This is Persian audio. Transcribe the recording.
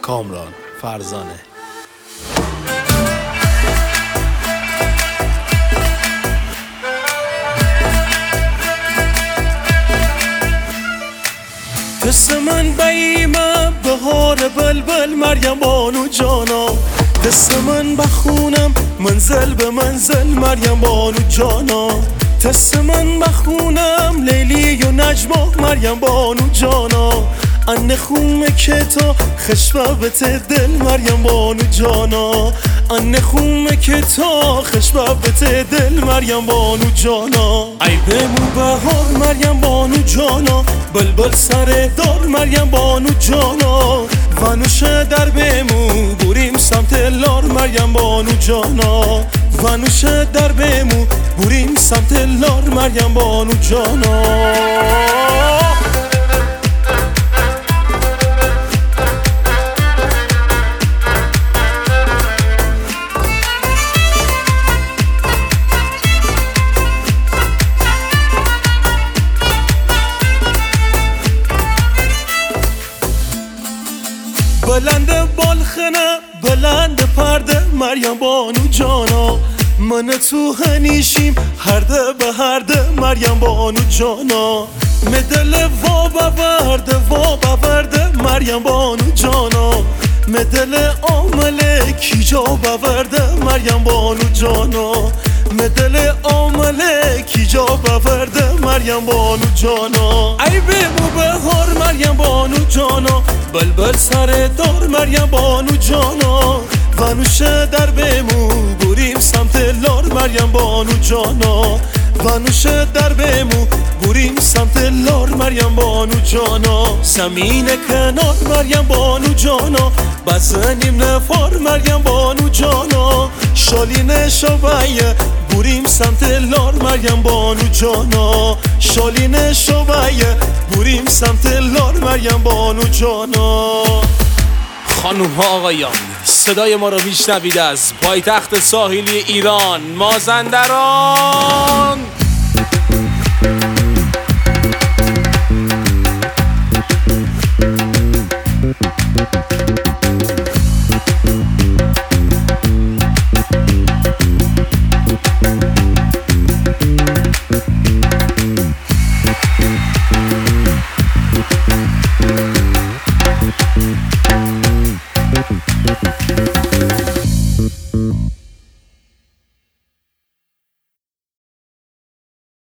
کامران فرزانه. دست من بیمه بهار بلبل مریم بانو جانا، دست من بخونم منزل به منزل مریم بانو جانا، دست من بخونم لیلی و نجما مریم بانو جانا، ان خومه که تا خشببت دل مریم بانو جانا، ان خومه که تا خشببت دل مریم بانو جانا، ای بمو بهار مریم بانو جانا، بلبل سر دار مریم بانو جانا، ونوش در بمو بریم سمت لار مریم بانو جانا، ونوش در بمو بریم سمت لار مریم بانو جانا. بلند بالخنه بلند پرده مریم بانو جانا، من تو هنیشیم هرده به هرده مریم بانو جانا، مدل وا بورده مریم بانو جانا، مدل عامله کی جا بورده مریم بانو جانا، مدل عامله کی جا بورده مریم بانو جانا، ای بمو بهار مریم بانو جانا، بلبل سر دار مریم بانو جانا، ونوش در بمو بریم سمت لار مریم بانو جانا، ونوش در بمو بریم سمت لار مریم بانو جانا، زمین کنار مریم بانو جانا، بزنیم نفار مریم بانو جانا، شالین شویه بریم سمت لار مریم بانو جانا، شالین شویه بریم سمت لار مریم بانو جانا. خانوم ها آقایان، صدای ما رو میشنوید از پایتخت ساحلی ایران، مازندران.